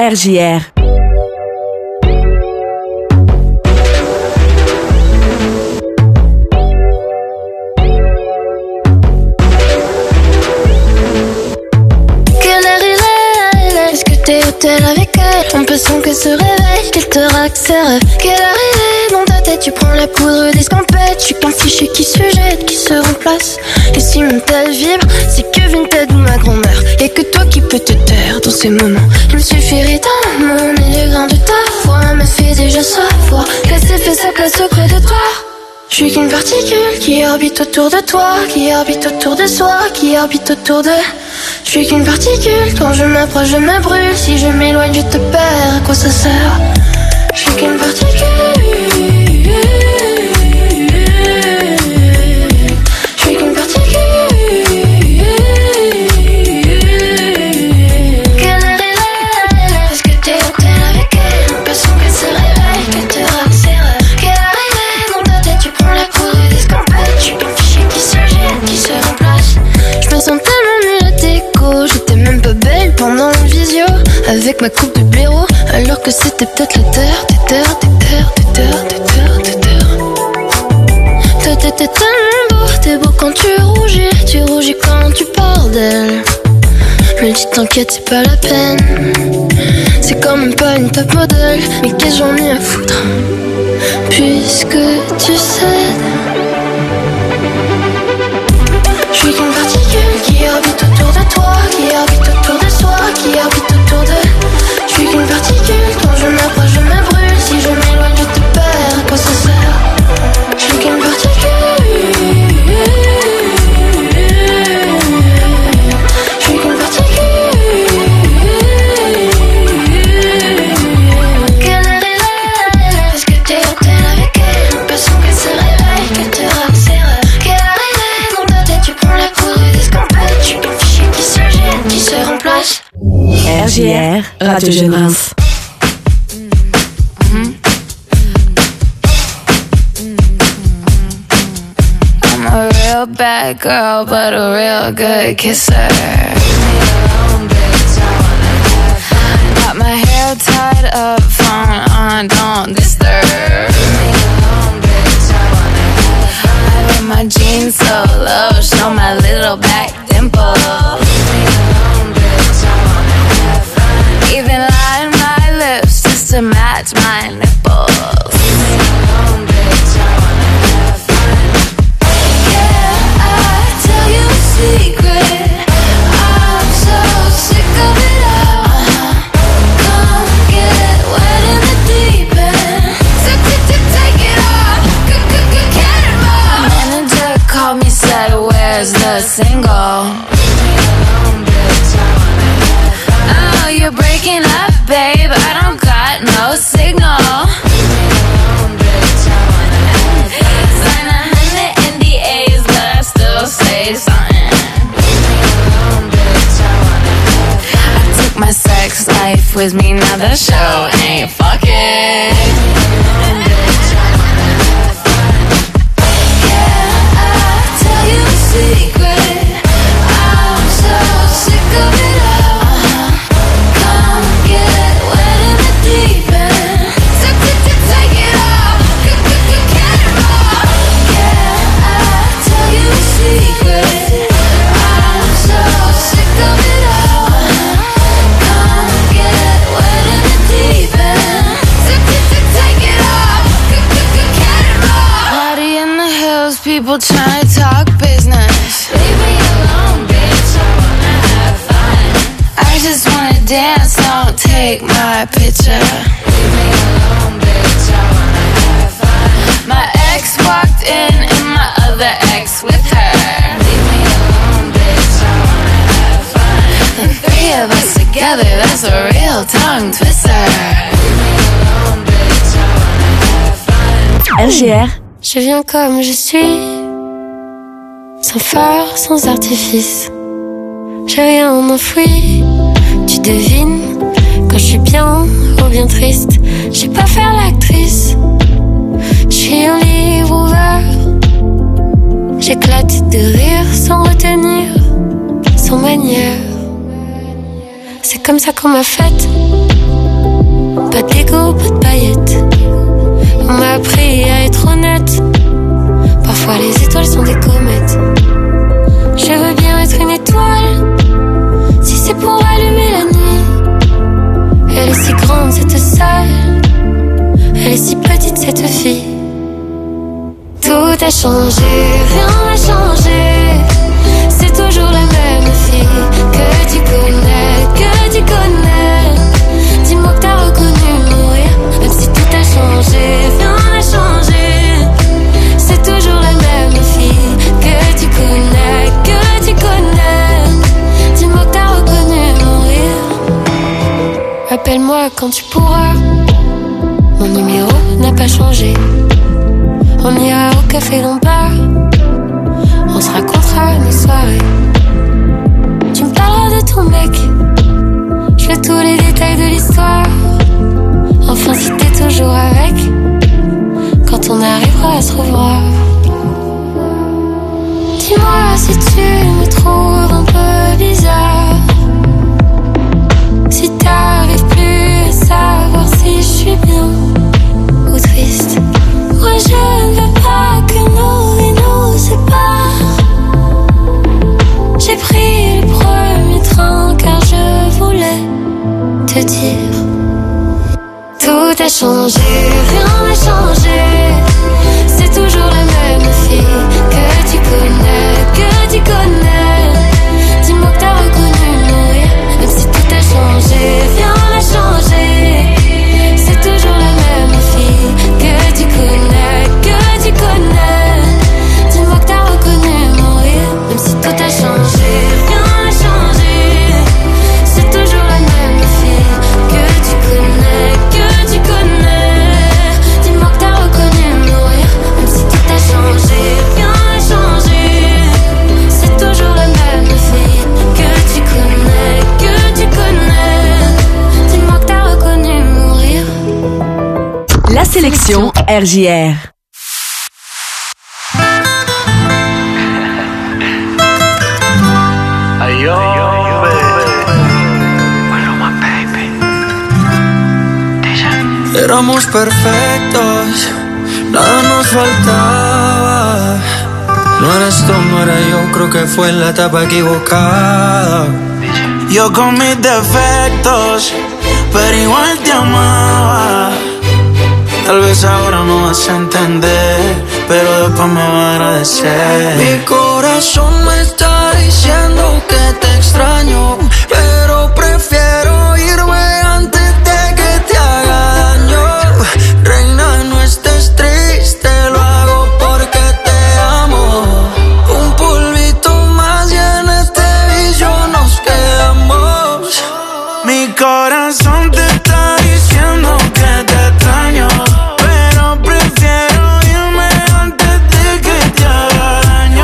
RJR. Avec elle, on peut sans que se réveille, qu'elle te raccère. Quelle arrivée dans ta tête, tu prends la poudre d'escampette. Je suis qu'un fichu qui se jette, qui se remplace. Et si mon tel vibre, c'est que Vinted ou ma grand-mère. Y'a que toi qui peux te taire dans ces moments. Il me suffirait d'un mot, mais le grain de ta voix me fait déjà savoir qu'elle s'est fait sa place auprès de toi. Je suis qu'une particule qui orbite autour de toi, qui orbite autour de soi, qui orbite autour de... Je suis qu'une particule, quand je m'approche je me brûle. Si je m'éloigne je te perds, à quoi ça sert? Je suis qu'une particule. Je suis qu'une particule. Quelle heure est-elle? Est-ce que t'es hôtel avec elle? On peut sans qu'elle se réveille, qu'elle te raccère. Quelle arrivée dans ta tête, tu prends la poudre d'escampette. Je suis qu'un fichier qui se jette, qui se remplace. Je me sens tellement mieux à déco. J'étais même pas belle pendant le visio, avec ma coupe de blaireau, alors que c'était peut-être la terre, des terres. Toi t'étais tellement beau, t'es beau quand tu rougis quand tu parles d'elle. Je me dis t'inquiète c'est pas la peine, c'est quand même pas une top modèle. Mais qu'est-ce que j'en ai à foutre, puisque tu cèdes. Je suis qu'une particule qui orbite autour de toi, qui orbite autour de soi, qui orbite autour de... Je suis qu'une particule, quand je m'approche je me brûle. Si je m'éloigne je te perds, à quoi ça sert? Je suis qu'une particule. Je suis qu'une particule. Quelle heure est-elle? Est-ce que t'es hôtel avec elle? On peut sans qu'elle se réveille, qu'elle te raccère. Quelle arrivée dans ta tête, tu prends la poudre d'escampette. Je suis qu'un fichier qui se jette, qui se remplace. RJR, Radio Jeune Reims. I'm a real bad girl, but a real good kisser. Got my hair tied up, phone on, don't disturb. I wear my jeans so low, show my little back dimple. Even line my lips just to match my nipples. Yeah, I tell you a secret, I'm so sick of it all. Come get wet in the deep end. Take it off, cannonball. Manager called me, said where's the single? Oh, you're breaking up, babe, I don't got no signal. Sign 100 NDAs, but I still say something. I took my sex life with me, now the show ain't fucking. Yeah, I tell you a secret, I'm so sick of it all. Come get wet in the deep end. Take it off, cannonball. Yeah, I tell you a secret, I'm so sick of it all. Come get wet in the deep end. Take it off, cannonball. Party in the hills, people trying to talk business. Leave me alone, bitch, I wanna have fun. I just wanna dance, don't take my picture. Leave me alone, bitch, I wanna have fun. My ex walked in and my other ex with her. Leave me alone, bitch, I wanna have fun. The three of us together, that's a real tongue twister. Leave me alone, bitch, I wanna have fun. RJR. Je viens comme je suis, sans phare, sans artifice. J'ai rien enfoui, tu devines. Quand je suis bien ou bien triste, je sais pas faire l'actrice. Je suis un livre ouvert, j'éclate de rire sans retenir, sans manière. C'est comme ça qu'on m'a faite, Pas d'égo, pas de paillettes. On m'a appris à être honnête. Parfois les étoiles sont des comètes. Je veux bien être une étoile, si c'est pour allumer la nuit. Elle est si grande cette salle, elle est si petite cette fille. Tout a changé, rien n'a changé. C'est toujours la même fille que tu connais. Dis-moi que t'as reconnu mon rire, même si tout a changé, rien n'a changé. C'est toujours la même fille que tu connais. Dis-moi que t'as reconnu mon rire. Appelle-moi quand tu pourras. Mon numéro n'a pas changé. On ira au café Lombard. On se racontera nos soirées. Tu me parleras de ton mec. Je veux tous les détails de l'histoire. Enfin si t'es toujours avec, quand on arrivera à se revoir. Dis-moi si tu me trouves un peu bizarre, si t'arrives plus à savoir si je suis bien ou triste. Moi je ne veux pas que nos vies nous séparent. J'ai pris le premier train car je voulais te dire. Tout a changé, rien n'a changé. C'est toujours la même fille que tu connais. Dis-moi que t'as reconnu mon rire, même si tout a changé, rien n'a changé. C'est toujours la même fille que tu connais. Dis-moi que t'as reconnu mon rire, même si tout a changé, rien n'a changé. C'est toujours la même fille que tu connais. Dis-moi que t'as reconnu mon rire, même si tout a changé, rien n'a changé. C'est toujours la même fille que tu connais. Dis-moi que t'as reconnu mon rire. La sélection RJR. Éramos perfectos, nada nos faltaba. No eres tú, no era yo, creo que fue en la etapa equivocada. Yo con mis defectos, pero igual te amaba. Tal vez ahora no vas a entender, pero después me vas a agradecer. Mi corazón me está diciendo que te extraño, pero prefiero irme antes de que te haga daño. Reina, no estés triste, lo hago porque te amo. Un polvito más y en este vicio nos quedamos. Mi corazón te está diciendo que te extraño, pero prefiero irme antes de que te haga daño.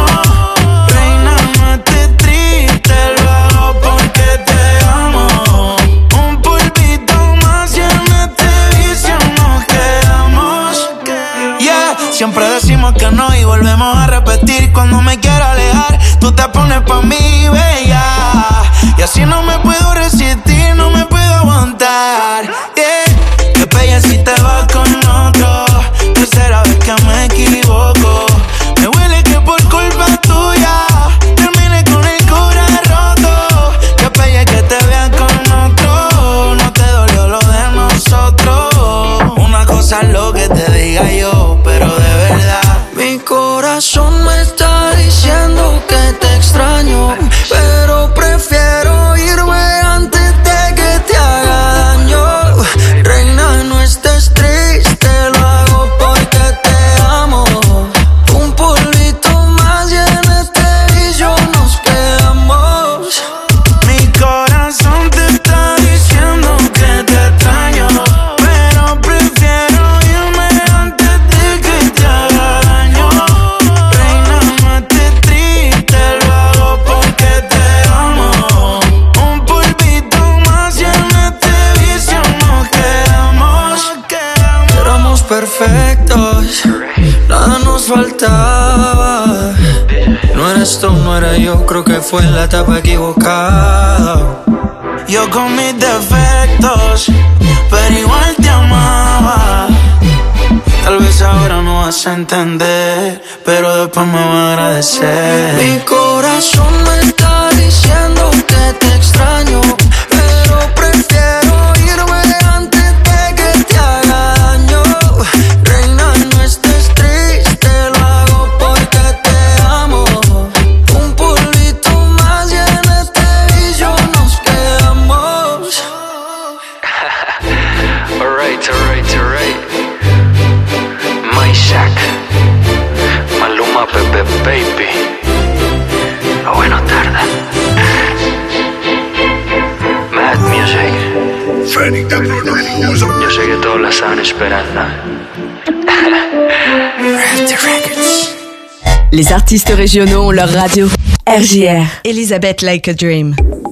Reina, no estés triste, lo hago porque te amo. Un polvito más y en este vicio nos quedamos. Yeah, siempre decimos que no y volvemos a repetir. Cuando me quiero alejar, tú te pones pa' mí, bella. Y así no me puedo resistir, no me puedo aguantar. Yeah, qué pella si te vas con otro. Tercera vez que me equivoco. Me huele que por culpa tuya termine con el corazón roto. Qué pella que te vean con otro. No te dolió lo de nosotros. Una cosa es lo que te diga yo, pero de verdad mi corazón me está diciendo que te extraño, pero prefiero irme antes de que te haga daño. Reina, no estés triste, lo hago porque te amo. Un polvito más y en este vicio nos quedamos. Mi corazón te está diciendo que te extraño, pero prefiero irme antes de que te haga daño. Reina, no estés triste, lo hago porque te amo. Un polvito más y en este vicio nos quedamos. Éramos perfectos, nada nos faltaba. No eres tú, no era yo, creo que fue en la etapa equivocada. Yo con mis defectos, pero igual te amaba. Tal vez ahora no vas a entender, pero después me vas a agradecer. Mi corazón me está diciendo que te extraño, pero prefiero irme antes de que te haga daño. Reina, no estés triste, lo hago porque te amo. Un polvito más y en este vicio nos quedamos. Alright. My Shack, Maluma, Pepe, baby. A buena tarde. Mad Music. Freddy the Producer. Yo sé que todos la estaban esperando. Les artistes régionaux ont leur radio. RJR. Elisabeth Like a Dream.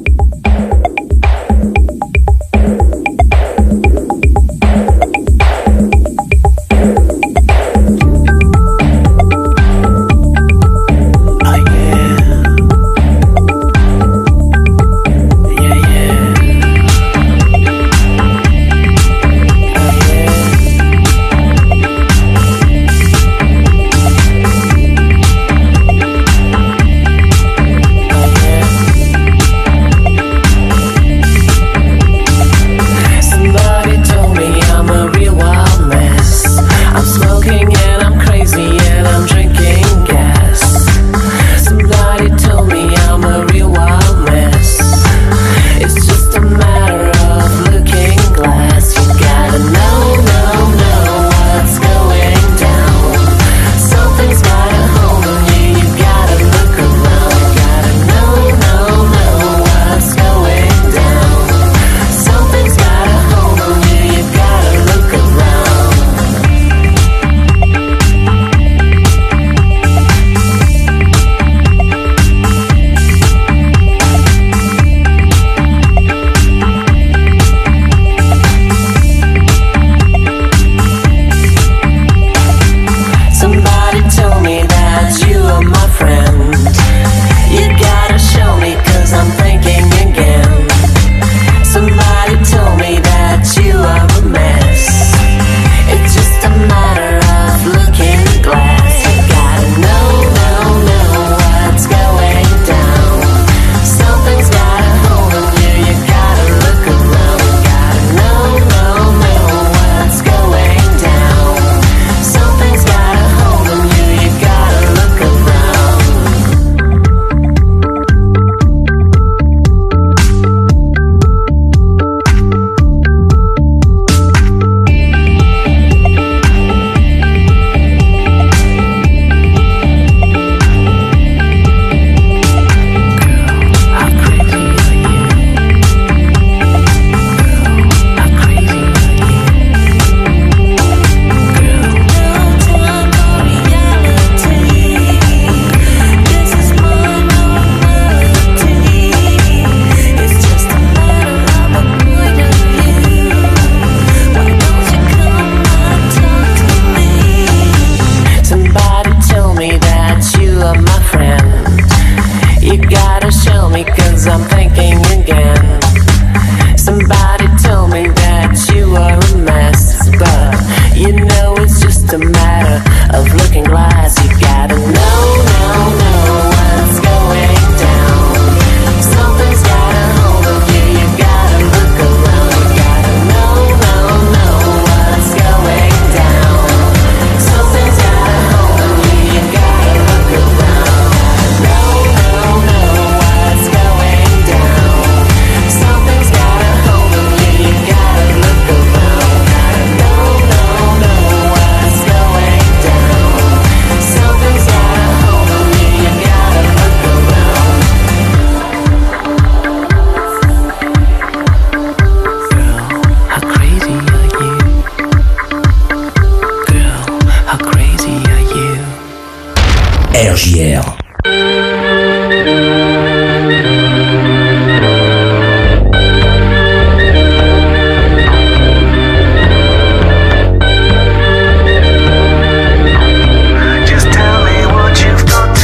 RJR.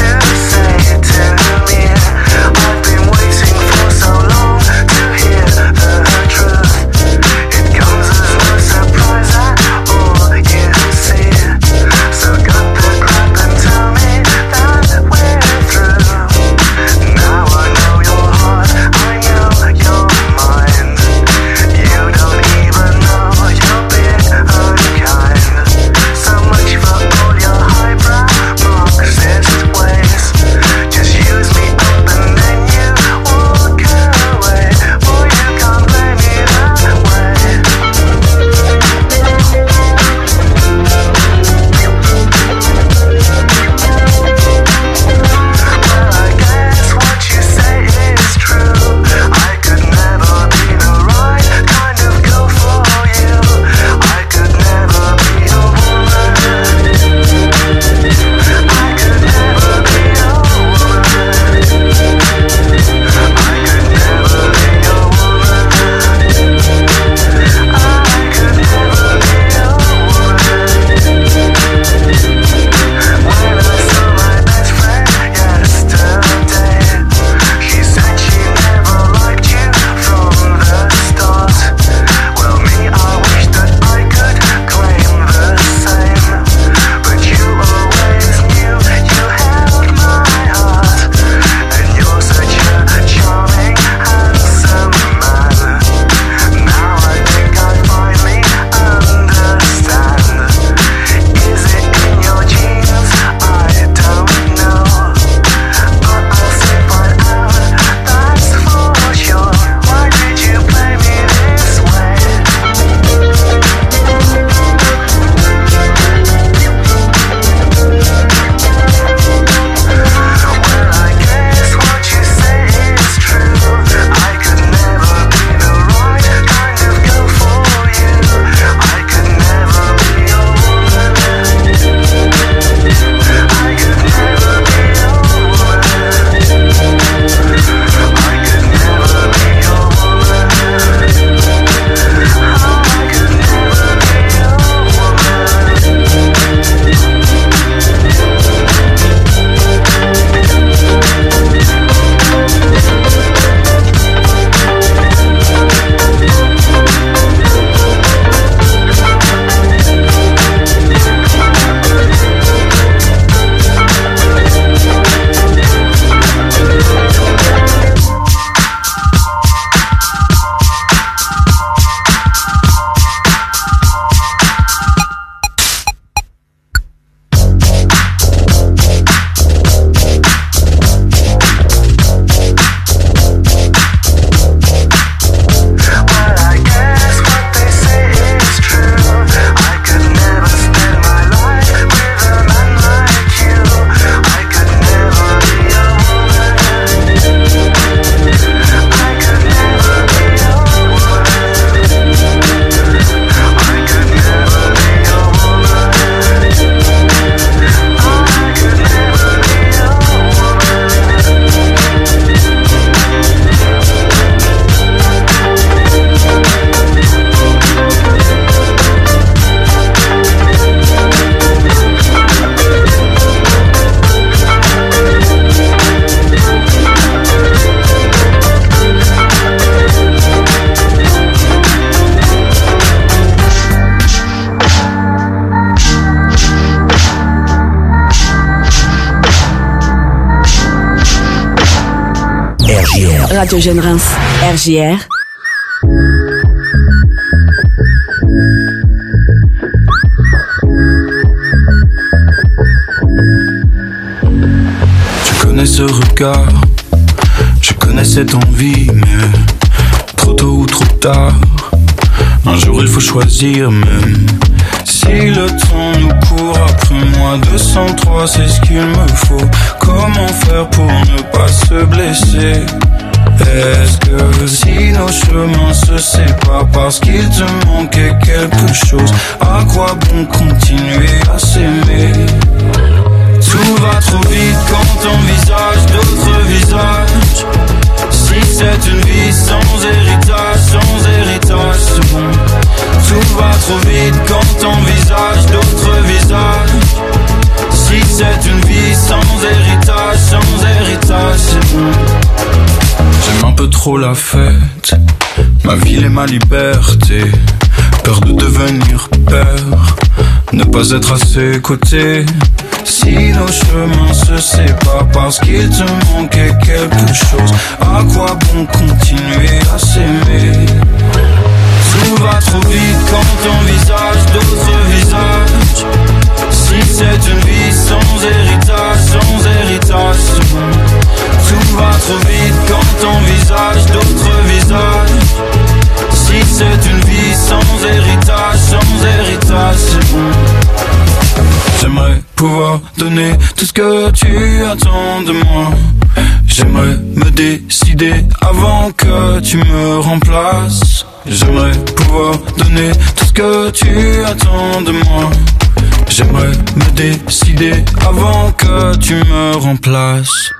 I've been waiting for so long to hear RJR. Radio Jeune Reims. RJR. Je connais ce regard, je connais cette envie, mais trop tôt ou trop tard, un jour il faut choisir même. Si le temps nous court après moi, 203 c'est ce qu'il me faut. Comment faire pour ne pas se blesser? Est-ce que si nos chemins se séparent parce qu'il te manquait quelque chose, à quoi bon continuer à s'aimer? Tout va trop vite quand t'envisages d'autres visages. Si c'est une vie sans héritage, c'est bon. Tout va trop vite quand t'envisages d'autres visages. Si c'est une vie sans héritage, c'est bon. J'aime un peu trop la fête, ma ville et ma liberté. Peur de devenir père, ne pas être à ses côtés. Si nos chemins se séparent parce qu'il te manquait quelque chose, à quoi bon continuer à s'aimer? Tout va trop vite quand t'envisages d'autres visages. Si c'est une vie sans héritage, c'est bon. Tout va trop vite quand t'envisages d'autres visages. Si c'est une vie sans héritage, c'est bon. J'aimerais pouvoir donner tout ce que tu attends de moi. J'aimerais me décider avant que tu me remplaces. J'aimerais pouvoir donner tout ce que tu attends de moi. J'aimerais me décider avant que tu me remplaces.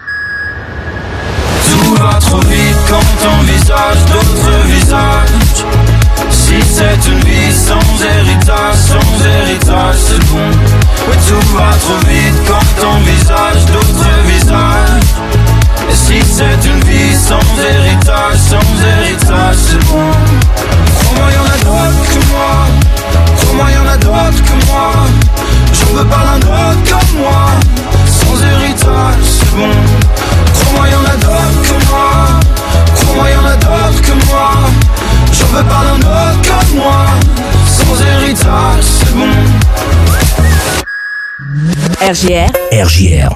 Tout va trop vite quand t'envisages d'autres visages. Si c'est une vie sans héritage, c'est bon. Oui, tout va trop vite quand t'envisages d'autres visages. Et si c'est une vie sans héritage, c'est bon. Crois-moi, y'en a d'autres que moi. Crois-moi, y'en a d'autres que moi. J'en veux pas l'un d'autre comme moi. Sans héritage, c'est bon. Crois-moi, y'en a d'autres que moi. Crois-moi, y'en a d'autres que moi. J'en veux pas l'un d'autre comme moi. Sans héritage, c'est bon. RJR.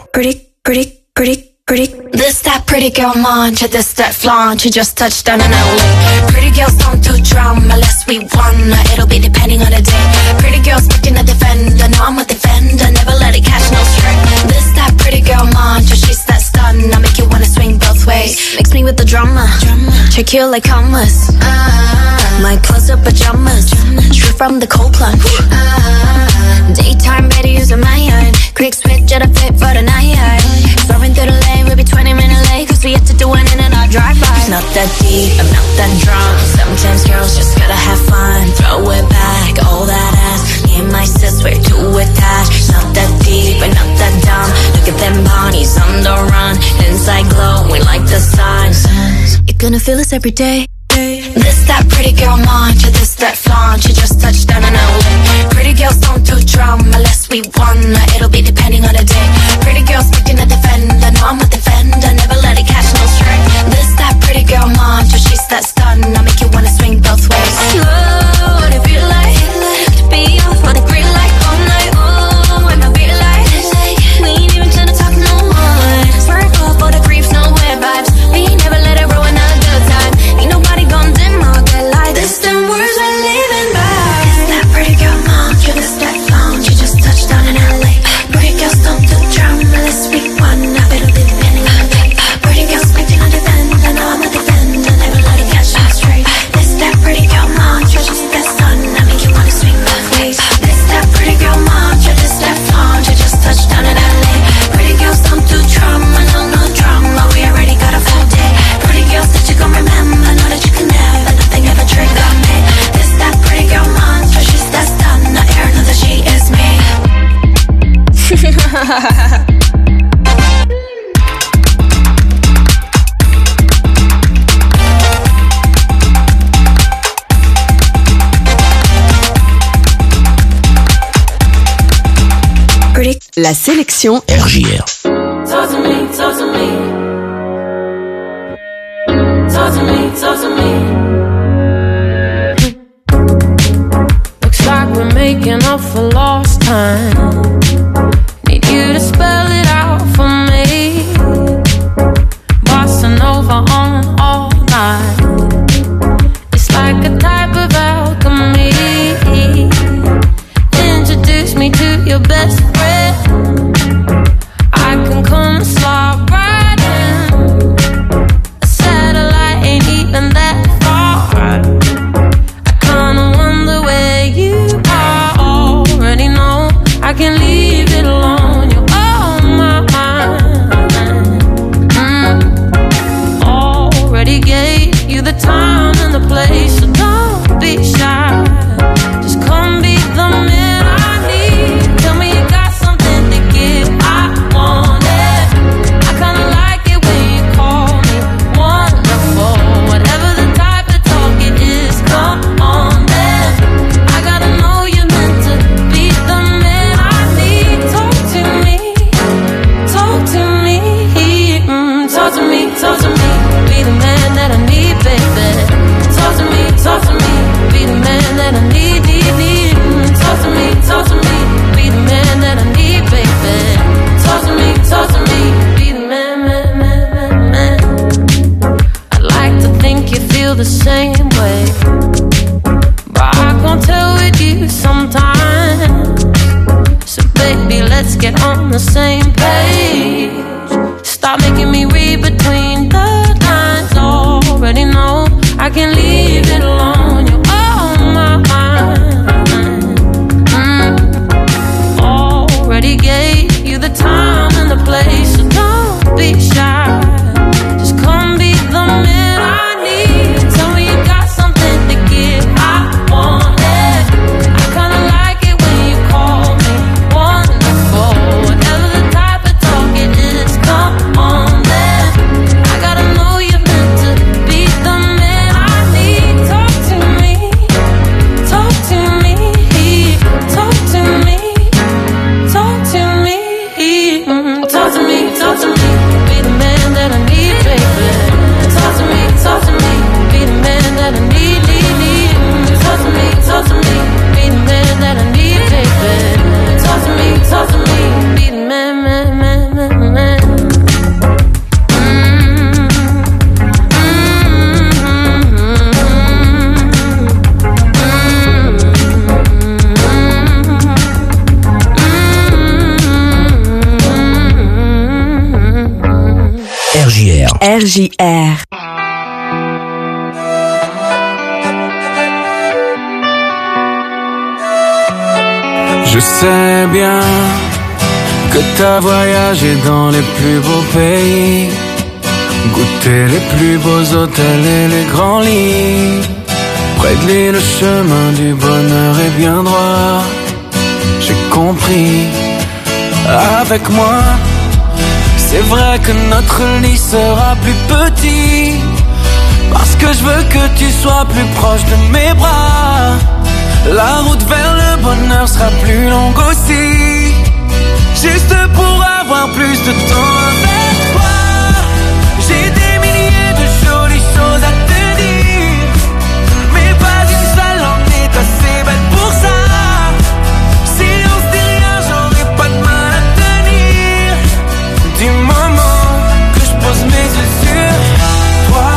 Pretty. This that pretty girl mantra, this that flaunt. You just touched down in LA. Pretty girls don't do drama unless we wanna. It'll be depending on the day. Pretty girls looking at the defender, no I'm a defender. Never let it catch no string. This that pretty girl mantra, she's that stun. I make you wanna swing both ways. Mix me with the drama. Trick you like commas. My close-up pajamas. Straight from the cold plunge. Daytime better using my iron. Quick switch at a fit for the night. Soaring through the lane, we'll be 20 minutes late. Cause we have to do it in our drive-by. It's not that deep, I'm not that drunk. Sometimes girls just gotta have fun. Throw it back, all that ass. Me and my sis, we're too attached. It's not that deep, but not that dumb. Look at them bodies on the run. Inside glow, we like the sun. You're gonna feel this every day. This that pretty girl mantra, this that flaunt. You just touched down in LA. Pretty girls don't do drama unless we wanna. It'll be depending on the day. Pretty girls looking at the defender, no I'm a defender. Never let it catch no string. This that pretty girl mantra, she's that stun. I make you wanna swing both ways. Oh, what it feel like to be off on the green light all night. Oh, and my beat like we ain't even tryna talk no one. Swerve off all the creeps, no weird vibes. We ain't never let it ruin a good time. Ain't nobody gon' dim our good light. This them words we're living by. It's that pretty girl mantra, this that flaunt. You just touched down in LA. Pretty girls don't do drama unless we wanna. It'll be depending on the day. Pretty girls making a defender, no I'm a defender. Never let it catch us straight. This that pretty girl mantra, just that sun. I make you wanna swing both ways. This that pretty girl mantra, this that flaunt. You just touched down in LA. Pretty girls don't do drama, no drama. We already got a full day. Pretty girls that you gon' remember, know that you can never, nothing ever trigger me. This that pretty girl mantra, she's that stun. The air know that she is me. La sélection RJR. Talk to me. talk to me. Looks like we're making up for lost time. Need you to spell it out for me. Bossa Nova on all night. It's like a type of alchemy. Introduce me to your best friend. I can come slide right in. A satellite ain't even that far. I kinda wonder where you are. Already know I can leave it alone. You're on my mind. Already gave you the time and the place, so don't be shy. Just come be the man I need. Tell me you got something to give. I want it. I kinda like it when you call me wonderful. Whatever the type of talk it is, come on then. I gotta know you're meant to be the man I need. Talk to me, talk to me, talk to me, talk to me. Be the man that I need, baby. Talk to me, be the man that I need, need. Talk to me, be the man that I need, baby. Talk to me, be the man, man. I'd like to think you feel the same way, but I can't tell with you sometimes. So baby, let's get on the same page. Stop making me read between the lines. Already know I can leave it alone. You're on my mind. Already gave you the time and the place, so don't be shy. Just come be the man I need. Tell me you got something to give. I want it. I kinda like it when you call me wonderful. Whatever the type of talk it is, come on then. I gotta know you're meant to be the man I need. Talk to me, talk to me, talk to me, talk to me, talk to me, talk to me. Be the man that I need, baby. Talk to me, be the man that I need, need. Talk to me, be the man that I need, baby. Talk to me, be the man, man. RJR. RJR. Je sais bien que t'as voyagé dans les plus beaux pays, goûté les plus beaux hôtels et les grands lits. Près de lui, le chemin du bonheur est bien droit. J'ai compris. Avec moi, c'est vrai que notre lit sera plus petit, parce que je veux que tu sois plus proche de mes bras. La route vers le bonheur sera plus longue aussi, juste pour avoir plus de temps avec toi. J'ai des milliers de jolies choses à te dire, mais pas une seule en est assez belle pour ça. Si on se dit rien, j'aurai pas de mal à tenir. Du moment que je pose mes yeux sur toi.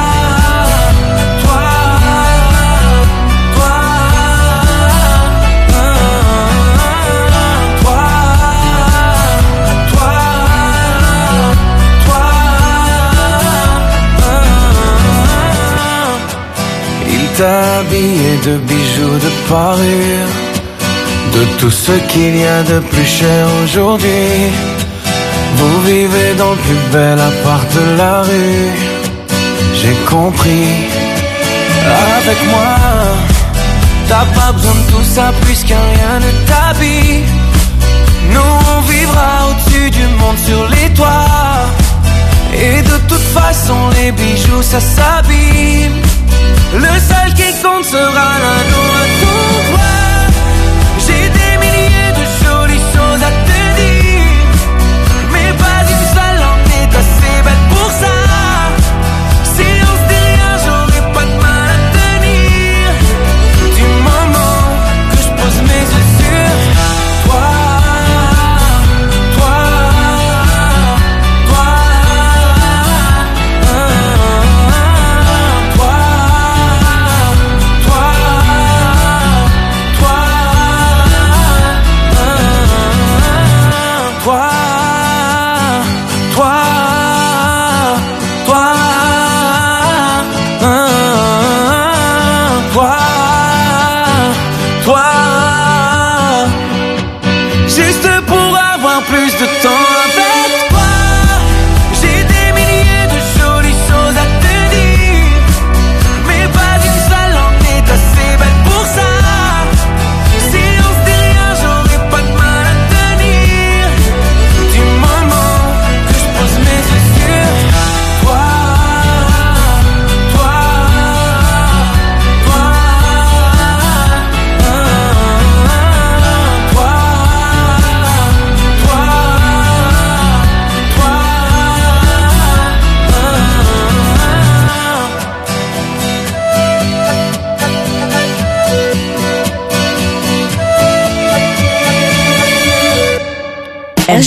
Habillé de bijoux de parure, de tout ce qu'il y a de plus cher aujourd'hui. Vous vivez dans le plus bel appart de la rue. J'ai compris. Avec moi, t'as pas besoin de tout ça puisque rien ne t'habille. Nous on vivra au-dessus du monde sur les toits, et de toute façon les bijoux ça s'abîme. Le seul qui compte sera l'anneau à ton doigt. J'ai des milliers de jolies choses à te dire, mais pas une seule en est assez belle pour ça. Si on se dit rien,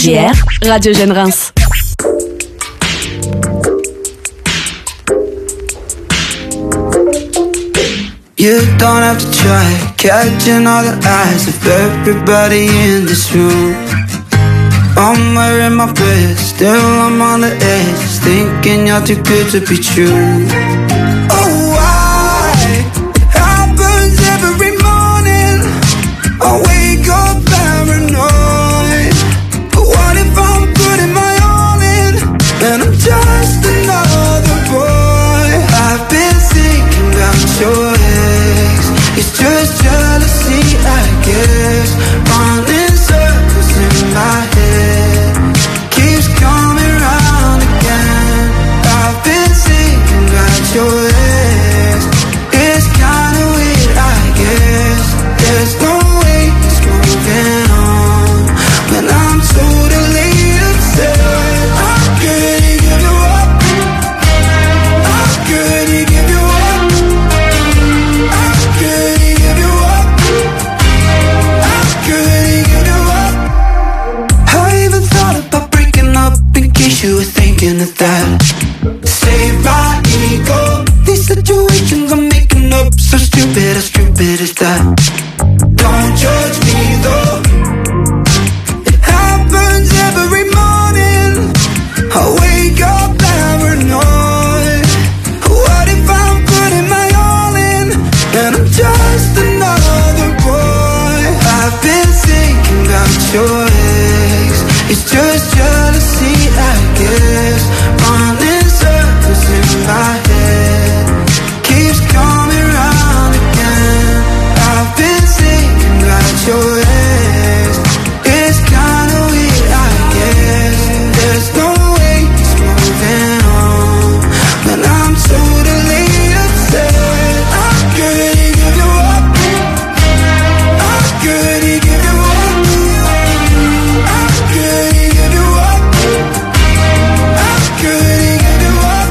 RJR, Radio Jeune Reims. You don't have to try catching all the eyes of everybody in this room. I'm wearing my best, still I'm on the edge, thinking you're too good to be true. Oh, why? It happens every morning. I wake up paranoid. But what if I'm putting my all in, and I'm just another boy? I've been thinking about your ex. It's just jealousy, I guess. Running circles in my head, keeps coming round again. I've been thinking about your ex. It's kinda weird, I guess. There's no way it's moving on when I'm totally upset. I'm gonna give you up. I'm gonna give you up. I'm gonna give you up. I'm gonna give you up. I even thought about breaking up in case you were thinking of that. Save my ego. These situations I'm making up, so stupid, how stupid is that? Don't judge me though. It happens every morning. I wake up paranoid. What if I'm putting my all in, and I'm just another boy? I've been thinking about your ex. It's just jealousy, I guess. Running circles in my head, keeps coming round again. I've been thinking about your ex. It's kinda weird, I guess. There's no way it's moving on when I'm totally upset. I'm gonna give you up. I'm gonna give you up. I'm gonna give you up. I'm gonna give you up.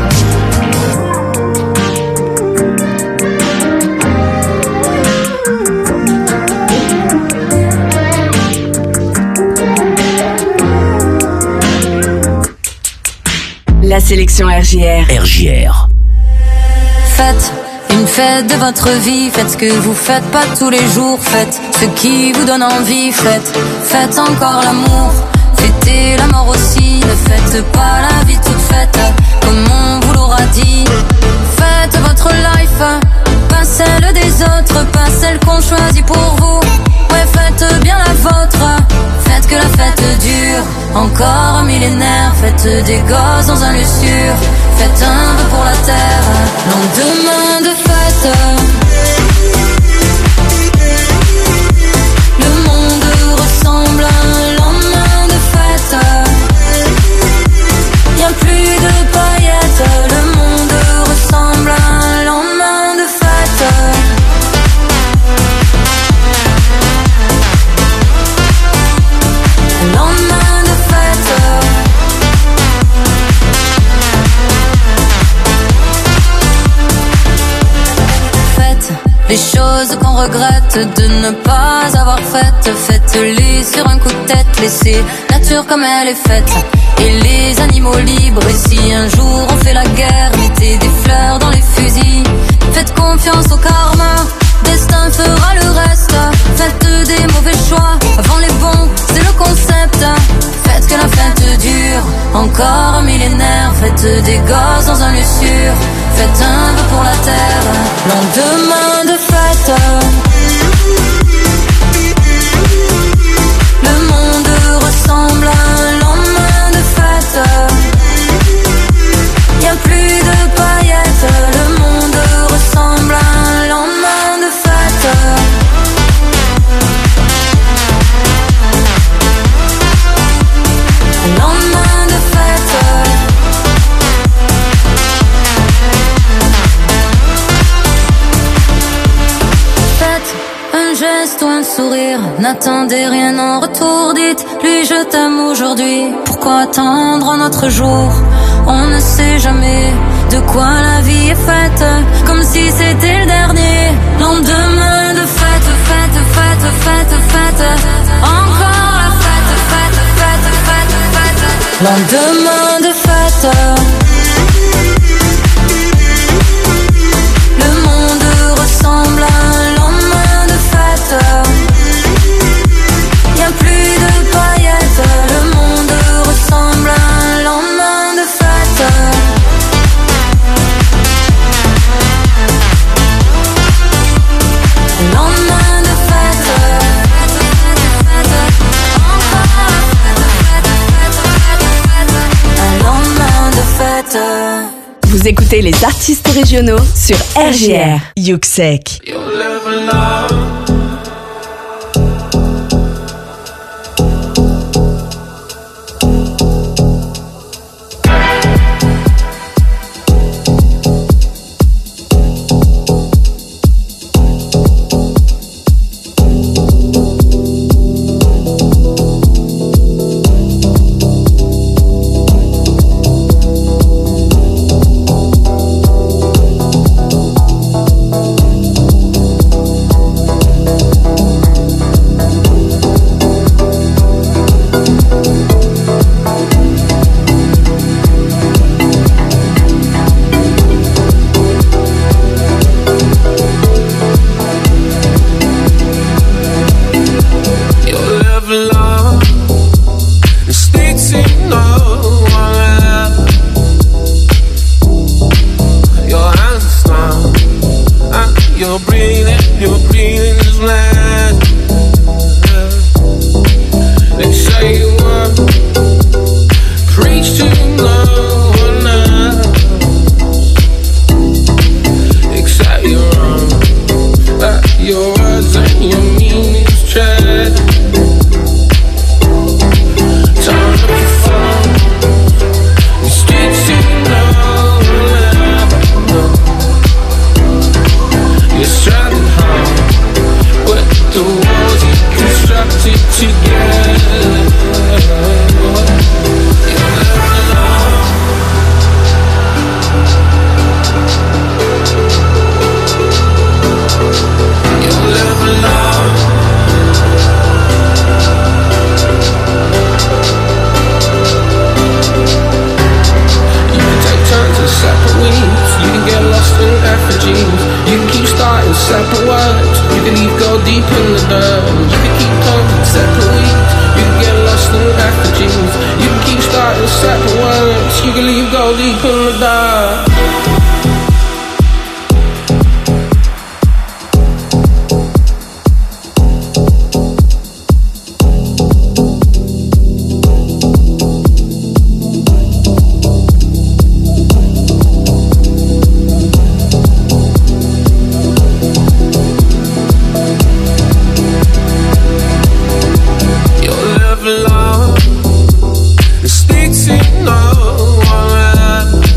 La sélection RJR. RJR. Faites une fête de votre vie, faites ce que vous faites pas tous les jours, faites ce qui vous donne envie, faites encore l'amour, fêtez la mort aussi, ne faites pas la vie toute faite, comme on vous l'aura dit. Faites votre life, pas celle des autres, pas celle qu'on choisit pour vous. Ouais, faites bien la vôtre, faites que la fête dure encore un millénaire, faites des gosses dans un lieu sûr, faites un vœu pour la terre, lendemain de fête. Le monde ressemble à un lendemain de fête. Y'a plus de paillettes, le monde ressemble à un lendemain de fête. Lendemain de fête. Faites les choses qu'on regrette de ne pas avoir faites, faites-les sur un coup de tête, laissez nature comme elle est faite, et les animaux libres. Et si un jour on fait la guerre, mettez des fleurs dans les fusils, faites confiance au karma, destin fera le reste. Faites des mauvais choix avant les bons, c'est le concept. Faites que la fête dure encore un millénaire, faites des gosses dans un lieu sûr, faites un vœu pour la terre, lendemain de fête. Le monde ressemble à un lendemain de fête. Y'a plus de paillettes, le monde ressemble à un lendemain de fête. Lendemain de fête. Faites un geste ou un sourire, n'attendez rien en retour, dites-lui je t'aime aujourd'hui. Pourquoi attendre un autre jour? On ne sait jamais de quoi la vie est faite, comme si c'était le dernier. Lendemain de fête, fête, fête, fête, fête. Encore la fête, fête, fête, fête. Lendemain de fête, le monde ressemble à un lendemain de fête. Y'a plus de paillettes, le monde ressemble à un lendemain de fête. Lendemain de fête, un lendemain de fête. Vous écoutez les artistes régionaux sur RJR. Yuxek. Love, speak to no one.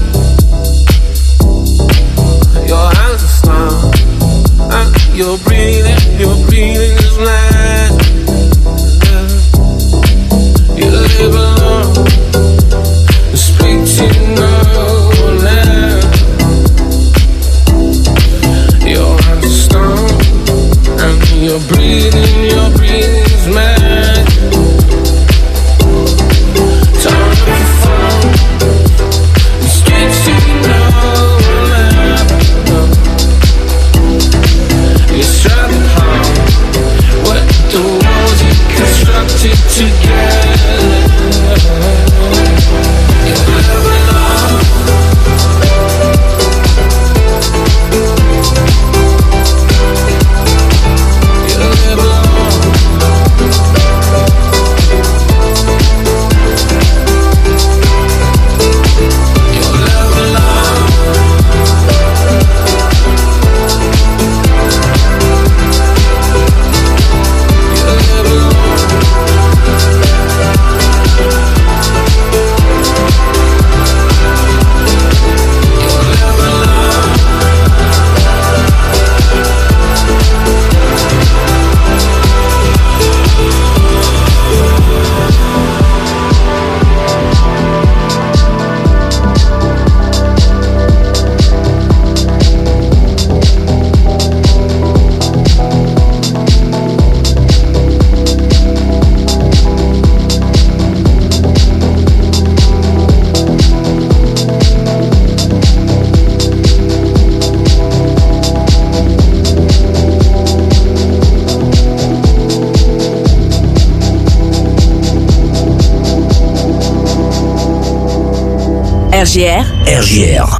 RJR. RJR.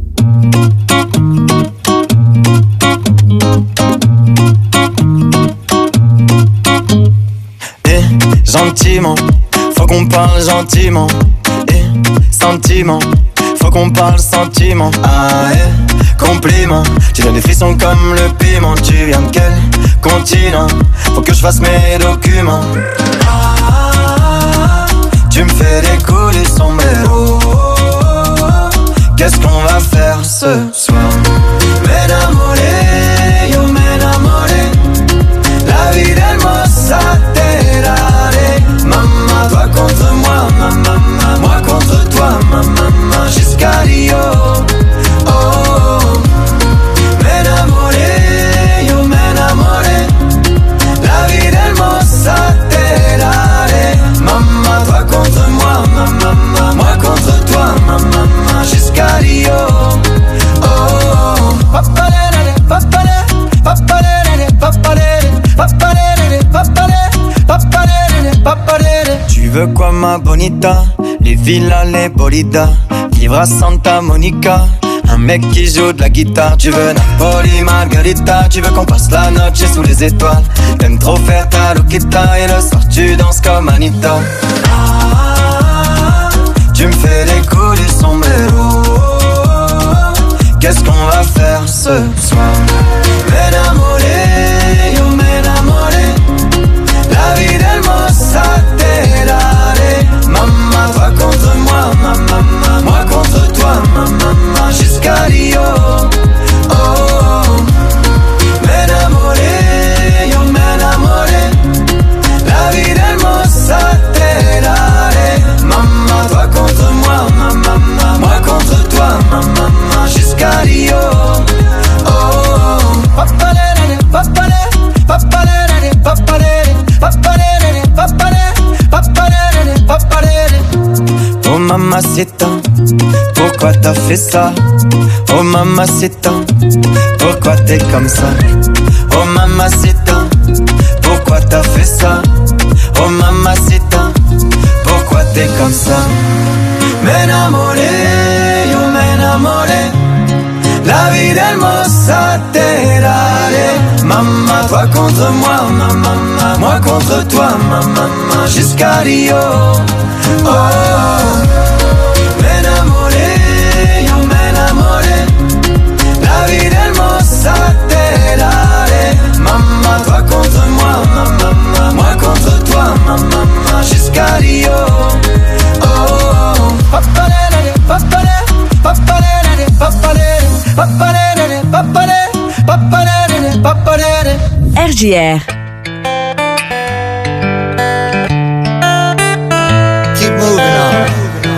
Gentiment, faut qu'on parle gentiment. Sentiment, faut qu'on parle sentiment. Ah compliment, tu donnes des frissons comme le piment. Tu viens de quel continent? Faut que je fasse mes documents. Tu me fais découler son mélo. Qu'est-ce qu'on va faire ce soir? M'enamoré, yo m'enamoré. La vida hermosa te daré. Maman, toi contre moi, maman, moi contre toi, maman, jusqu'à Rio. Oh, m'enamoré, yo m'enamoré. La vida hermosa te daré. Maman, toi contre moi, maman, moi contre toi, maman, jusqu'à Rio. Oh, papalere, papalere, papalere, papalere, papalere, papalere, papalere, papalere. Tu veux quoi ma bonita? Les villas, les bolidas, vivre à Santa Monica. Un mec qui joue de la guitare. Tu veux Napoli, Margarita. Tu veux qu'on passe la noche sous les étoiles. T'aimes trop faire ta loquita. Et le soir tu danses comme Anita. Tu me fais découler son mélo. Qu'est-ce qu'on va faire ce soir? M'enamoré, yo m'enamoré. La vida hermosa te daré. Maman, toi contre moi, maman, moi contre toi, maman, jusqu'à Rio. Oh, m'enamoré, yo m'enamoré. La vida hermosa te daré. Maman, toi contre moi, maman, moi contre toi, maman, jusqu'à Rio. Oh, papalere, papalere, papalere, papalere, papalere, papalere, papalere, papalere. Oh mamacita, pourquoi t'as fait ça? Oh mamacita, pourquoi t'es comme ça? Oh mamacita, pourquoi t'as fait ça? Oh mamacita, pourquoi t'es comme ça? M'enamoré, yo m'enamoré. La vida hermosa te daré. Maman, toi contre moi, maman, moi contre toi, maman, jusqu'à Rio. Oh, m'enamoré, yo m'enamoré. La vida hermosa te daré. Maman, toi contre moi, maman, moi contre toi, maman, jusqu'à Rio. Oh, papalere, papalere, papalere, papalere, papalere, papalere, papalere, papalere. RJR. Keep moving on.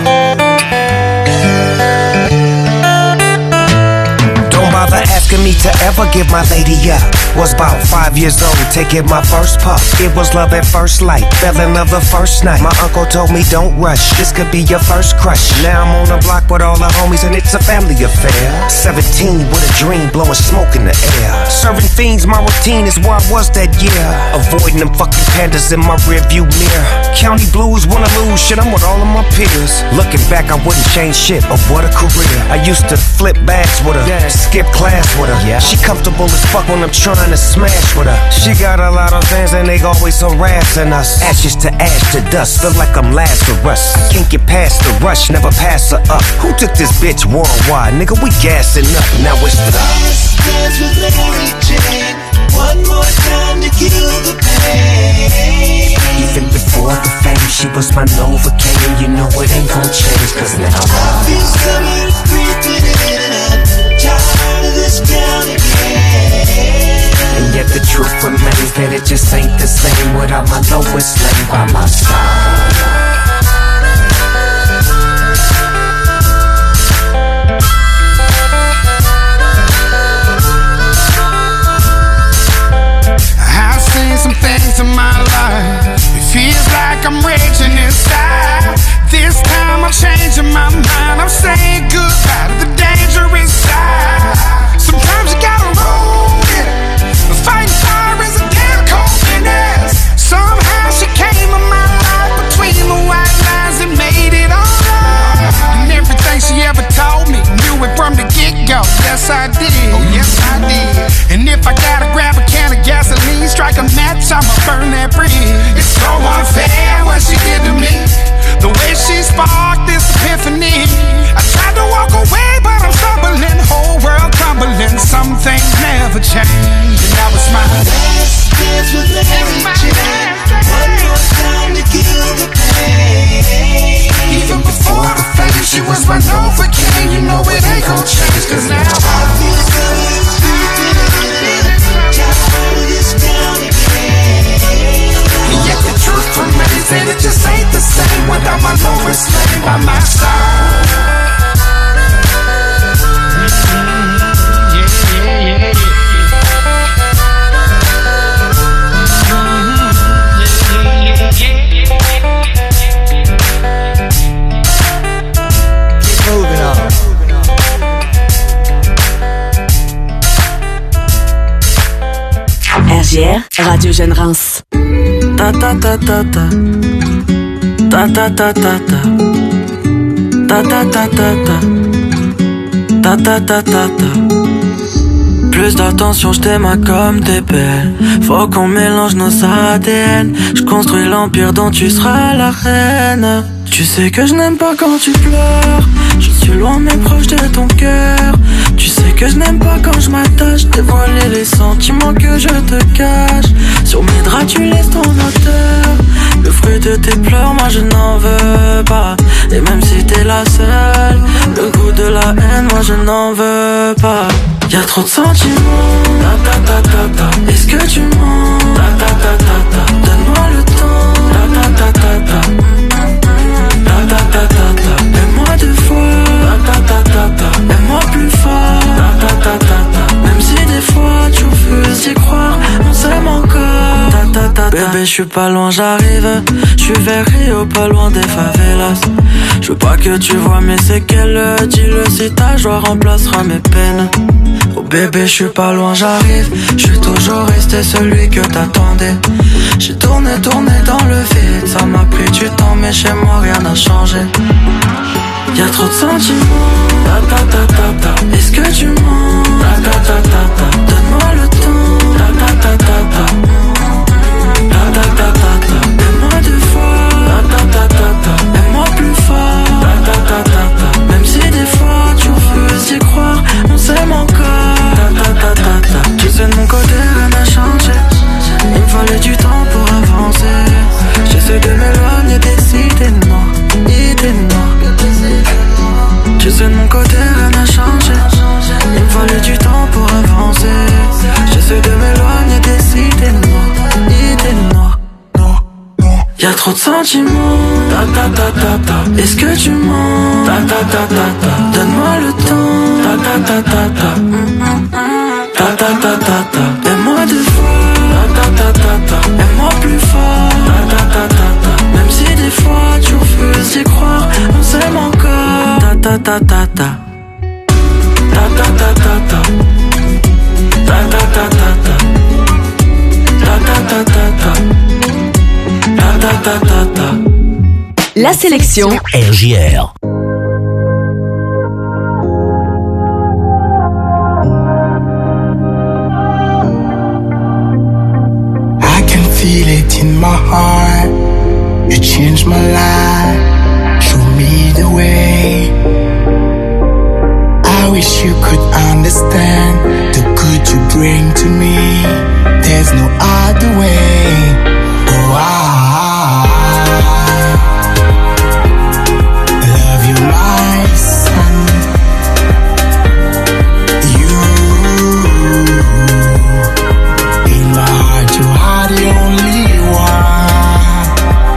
Don't bother asking me to ever give my lady up. Was about 5 years old, taking my first puff. It was love at first light, fell in love the first night. My uncle told me don't rush, this could be your first crush. Now I'm on the block with all the homies and it's a family affair. 17 with a dream, blowing smoke in the air. Serving fiends, my routine is where I was that year. Avoiding them fucking pandas in my rearview mirror. County blues, wanna lose shit, I'm with all of my peers. Looking back, I wouldn't change shit, but what a career. I used to flip bags with her, skip class with her. She comfortable as fuck when I'm trying to smash with her. She got a lot of fans and they always harassing us. Ashes to ash to dust, feel like I'm Lazarus. I can't get past the rush, never pass her up. Who took this bitch worldwide? Nigga, we gassing up, now it's the dance with Mary Jane. One more time to kill the pain. Even before the fame, she was my Novocaine. You know it ain't gon' change, cause now I feel summer creeping in and I'm tired of this town again. And yet the truth remains that it just ain't the same without my Lois Lane by my side. I've seen some things in my life. It feels like I'm raging inside. This time I'm changing my mind. I'm saying goodbye to the dangerous side. Sometimes you gotta roll with it. Fighting fire is a damn coldness. Somehow she came in my life between the white lines and made it alright. And everything she ever taught was my Novocaine, you know it ain't gon' change, cause now I feel good, tired of this town again. And yet the truth remains that it just ain't the same without my Lois Lane by my side. RJR, Radio Jeune Rance. Ta ta ta ta ta. Ta ta ta ta ta. Ta ta ta ta ta. Ta ta ta ta ta. Plus d'attention, je t'aime comme t'es belle. Faut qu'on mélange nos ADN. Je construis l'empire dont tu seras la reine. Tu sais que je n'aime pas quand tu pleures. Je suis loin mais proche de ton cœur. Tu sais que je n'aime pas quand je m'attache. Dévoiler les sentiments que je te cache. Sur mes draps tu laisses ton odeur. Le fruit de tes pleurs, moi je n'en veux pas. Et même si t'es la seule, le goût de la haine, moi je n'en veux pas. Y'a trop de sentiments. Ta ta ta ta ta. Est-ce que tu mens? Ta ta ta ta ta. Donne-moi le temps. Ta ta ta ta ta. Ta ta ta ta ta. Aime-moi deux fois. Ta ta ta ta ta. Aime-moi plus fort. Ta ta ta ta ta. Même si des fois tu refuses d'y croire, on s'aime encore. Ta ta ta ta. Bébé, je suis pas loin, j'arrive. Je suis vers Rio, pas loin des favelas. Je veux pas que tu vois mes séquelles. Dis-le si ta joie remplacera mes peines. Oh bébé, je suis pas loin, j'arrive. Je suis toujours resté celui que t'attendais. J'ai tourné dans le vide. Ça m'a pris du temps, mais chez moi rien n'a changé. Y'a trop de sentiments. Ta ta ta ta ta. Est-ce que tu mens? Ta ta ta ta ta. Donne-moi le temps. Ta ta ta ta ta. Ta ta ta ta ta. Aime-moi deux fois. Ta ta ta ta ta. Aime-moi plus fort. Ta ta ta ta ta. Même si des fois tu refuses d'y croire, on s'aime encore. Ta ta ta ta ta. Tu sais de mon côté rien n'a changé. Il me fallait du temps pour avancer. J'essaie de m'éloigner des idées noires. Tu sais de mon côté rien n'a changé. Il me fallait du temps pour avancer. J'essaie de m'éloigner des idées noires. Y'a trop de sentiments. Ta ta ta ta ta. Est-ce que tu mens? Ta ta ta ta ta. Donne-moi le temps. Ta ta ta ta ta. Ta ta ta ta ta. Aime-moi deux fois. Ta ta ta ta ta. Aime-moi plus fort. Ta ta ta ta ta. Même si des fois tu refuses d'y croire, on s'aime encore. Ta ta ta ta ta. Ta ta ta ta ta. Ta ta ta ta ta. Ta ta ta ta ta. Ta ta ta ta ta. La sélection RJR. Feel it in my heart. You changed my life. Show me the way. I wish you could understand the good you bring to me. There's no other way. Oh, I love you, my son. You in my heart, you are the only one.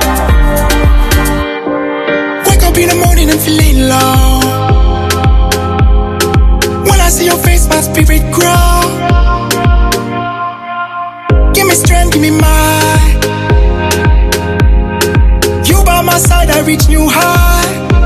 Wake up in the morning and feeling low. When I see your face, my spirit grow. Give me strength, give me might. You by my side, I reach new high.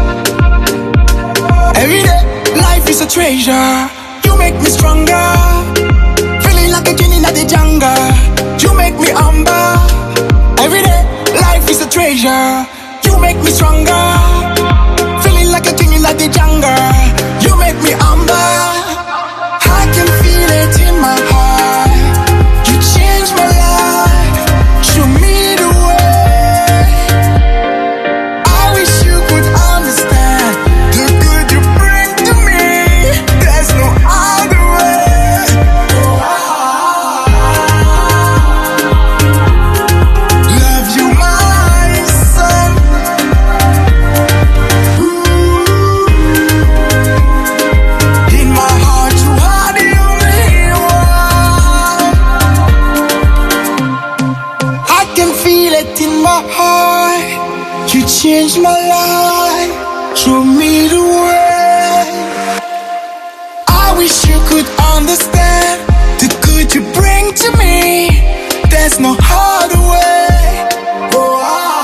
Every day, life is a treasure. You make me stronger. Feeling like a genie in the jungle. You make me humble. Every day, life is a treasure. You make me stronger. Feeling like a king in the jungle. You make me humble. I can feel it in my heart. You changed my life. Show me the way. I wish you could understand the good you bring to me. There's no other way. Love you, my son. show me the way. I wish you could understand the good you bring to me. There's no harder way. Oh,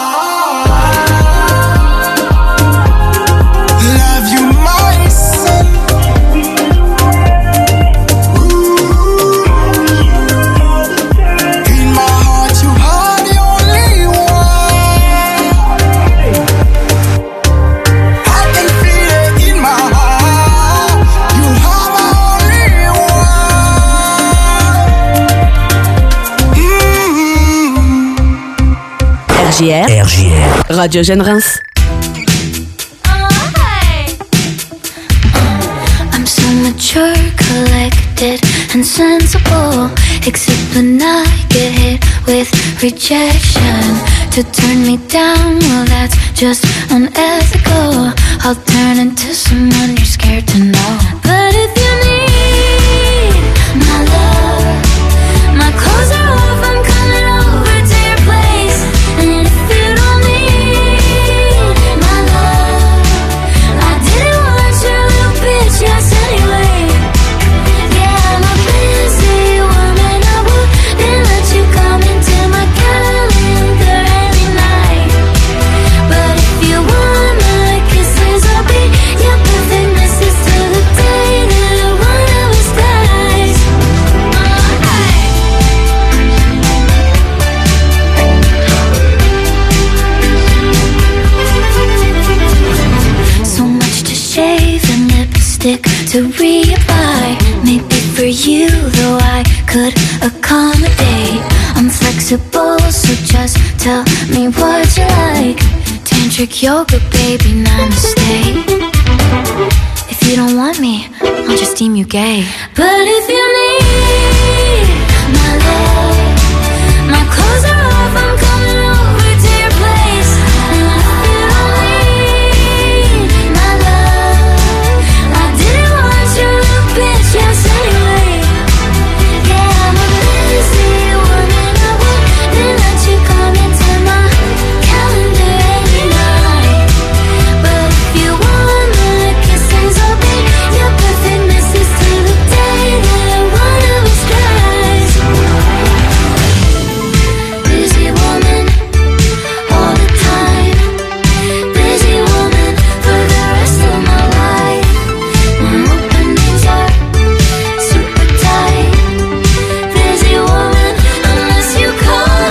love you, my son. In my heart, you are the only one. I can feel it in my heart. You are my only one. RJR. Radio Jeune Reims. I'm so mature, collected, and sensible. Except when I get hit with rejection. To turn me down, well that's just unethical. I'll turn into someone you're scared to know. But if you need my love, my clothes are off, I'm coming over to your place. And if you don't need my love, I didn't want your little bitch, yes anyway. Yeah, I'm a busy woman, I wouldn't let you come into my calendar every night. But if you want my kisses, I'll be your perfect missus till the day that one of us dies. So much to shave and lipstick to reapply. Maybe for you, though I could accommodate. I'm flexible, so just tell me what you like. Tantric yoga, baby, namaste. If you don't want me, I'll just deem you gay. But if you need my love, my clothes are off, I'm coming over to your place. And if you don't need my love, I didn't want your little bitch, yes anyway. Yeah, I'm a busy woman, I wouldn't let you come into my calendar every night. But if you want my kisses, I'll be your perfect missus till the day that one of us dies. Busy woman, all the time. Busy woman for the rest of my life. My openings are super tight. Busy woman, unless you call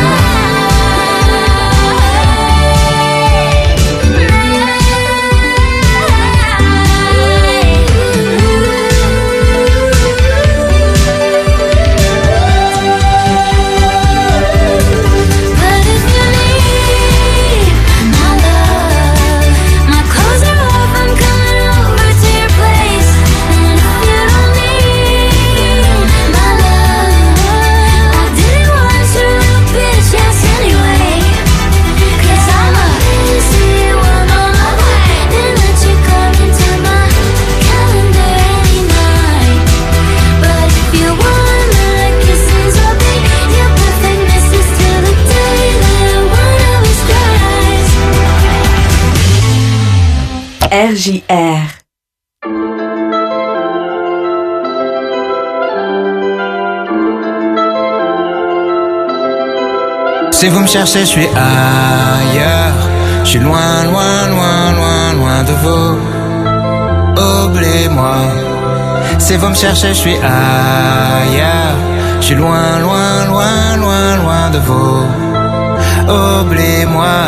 But if you need my love, my clothes are off, I'm coming over to your place. And if you don't need my love, I didn't want your little bitch, yes anyway. 'Cause I'm a busy woman, I wouldn't let you come into my calendar any night. But if you want my kisses, I'll be your perfect missus till the day that one of us dies. RJR. Si vous me cherchez, je suis ailleurs. Je suis loin, loin, loin, loin, loin de vous. Oubliez-moi. Si vous me cherchez, je suis ailleurs. Je suis loin, loin, loin, loin, loin de vous. Oubliez-moi.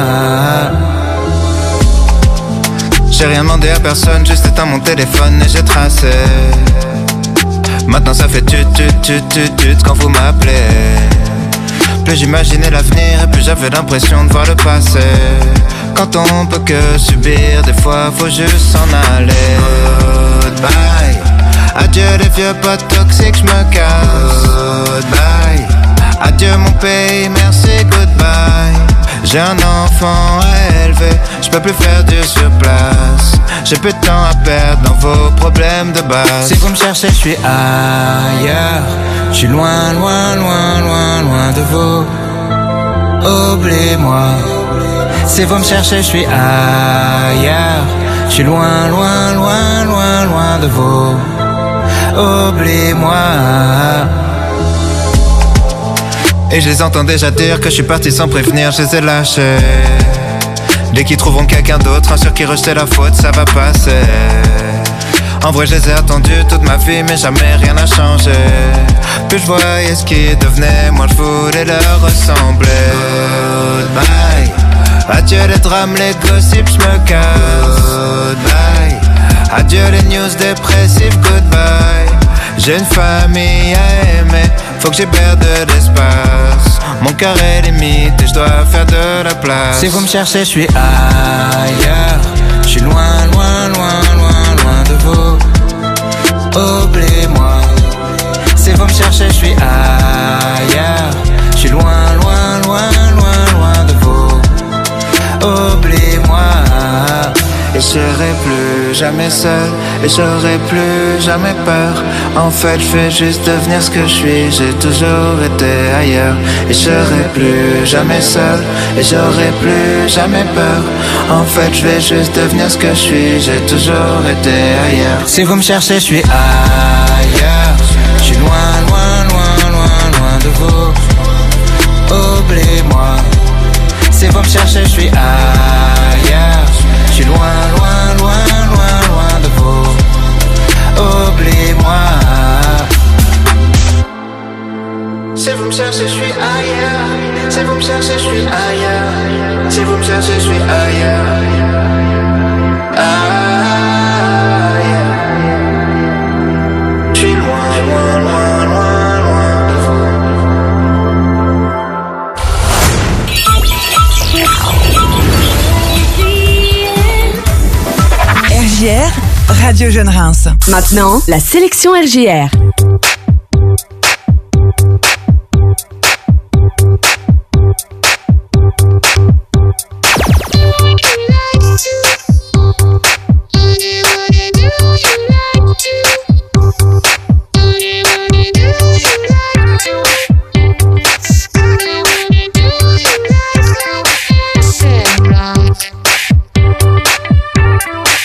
J'ai rien demandé à personne, juste éteint mon téléphone et j'ai tracé. Maintenant ça fait tut quand vous m'appelez. Plus j'imaginais l'avenir et plus j'avais l'impression de voir le passé. Quand on peut que subir, des fois faut juste s'en aller. Goodbye. Adieu les vieux potes toxiques, j'me casse. Goodbye. Adieu mon pays, merci, goodbye. J'ai un enfant à élever, j'peux plus faire du surplace. J'ai plus de temps à perdre dans vos problèmes de base. Si vous me cherchez, je suis ailleurs. Je suis loin, loin, loin, loin, loin de vous. Oubliez-moi. Si vous me cherchez, je suis ailleurs. Je suis loin, loin, loin, loin, loin de vous. Oublie-moi. Et je les entends déjà dire que je suis parti sans prévenir, je les ai lâchés. Dès qu'ils trouveront quelqu'un d'autre, un sur qui rejeter la faute, ça va passer. En vrai je les ai attendus toute ma vie, mais jamais rien n'a changé. Plus je voyais ce qui devenait, moi je voulais leur ressembler. Goodbye, adieu les drames, les gossips, je me casse. Goodbye, adieu les news dépressives, goodbye. J'ai une famille à aimer, faut que j'y perde de l'espace. Mon cœur est limite et je dois faire de la place. Si vous me cherchez, je suis ailleurs. Je suis loin, loin, loin, loin, loin de vous. Oubliez-moi. Si vous me cherchez, je suis ailleurs. Je suis loin, loin, loin, loin, loin de vous. Oubliez-moi. Et je serai plus jamais seul, et j'aurai plus jamais peur. En fait, je vais juste devenir ce que je suis. J'ai toujours été ailleurs. Et je serai plus jamais seul, et j'aurai plus jamais peur. En fait, je vais juste devenir ce que je suis. J'ai toujours été ailleurs. Si vous me cherchez, je suis ailleurs. Je suis loin, loin, loin, loin, loin de vous. Oubliez-moi. Si vous me cherchez, je suis ailleurs. Je suis loin, loin, loin, loin, loin de vous. Oubliez-moi. Si vous me cherchez, je suis ailleurs. Si vous me cherchez, je suis ailleurs. Si vous me cherchez, je suis ailleurs. Je suis loin, loin, loin, loin, loin de vous. RJR, Radio Jeune Reims. Maintenant, la sélection RJR.